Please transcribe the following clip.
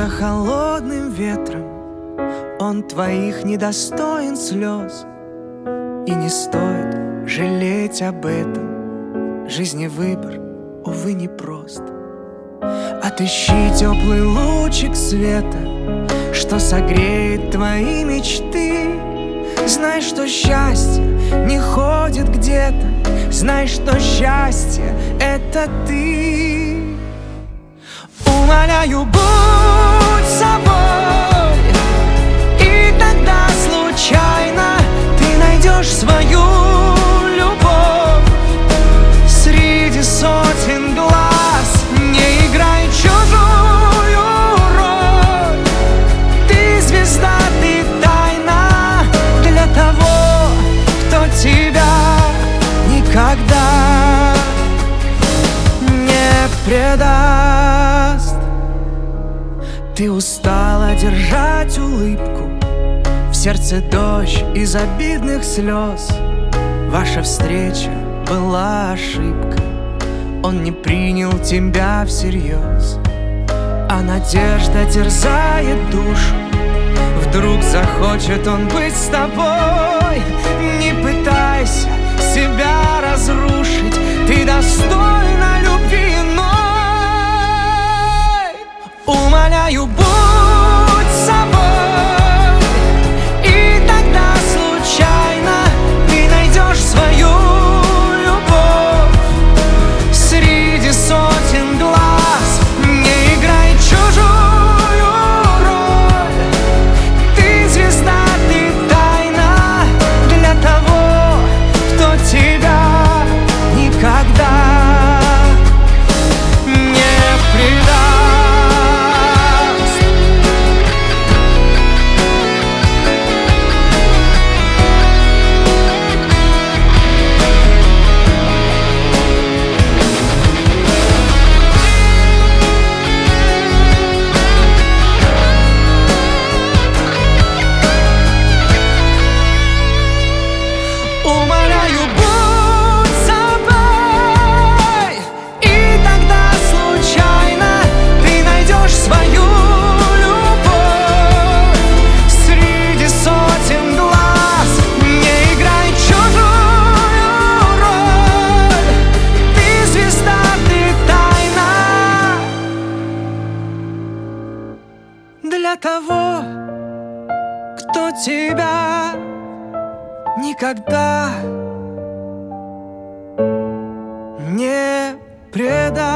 за холодным ветром, он твоих недостоин слез. И не стоит жалеть об этом, жизни выбор, увы, непрост. Отыщи теплый лучик света, что согреет твои мечты. Знай, что счастье не ходит где-то, знай, что счастье — это ты. Умоляю, будь собой, и тогда случайно ты найдешь свою любовь среди сотен глаз. Не играй чужую роль, ты звезда, ты тайна для того, кто тебя никогда не предаст. Ты устала держать улыбку, в сердце дождь из обидных слез. Ваша встреча была ошибкой, он не принял тебя всерьез. А надежда терзает душу, вдруг захочет он быть с тобой. Не пытайся себя разрушить, ты достойна любви иной. Умоляю, будь собой, и тогда случайно ты найдешь свою любовь среди сотен глаз. Не играй чужую роль, ты звезда, ты тайна для того, кто тебя никогда не предаст. Умоляю, будь собой, и тогда случайно ты найдешь свою любовь среди сотен глаз. Не играй чужую роль, ты звезда, ты тайна для того, кто тебя никогда не предаст.